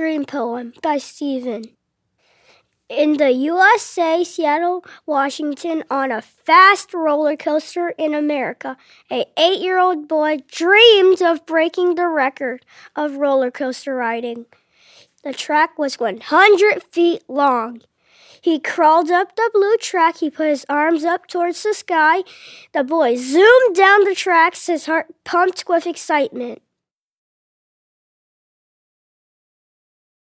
Dream Poem by Stephen. In the USA, Seattle, Washington, on a fast roller coaster in America, an 8-year-old boy dreamed of breaking the record of roller coaster riding. The track was 100 feet long. He crawled up the blue track. He put his arms up towards the sky. The boy zoomed down the tracks, his heart pumped with excitement.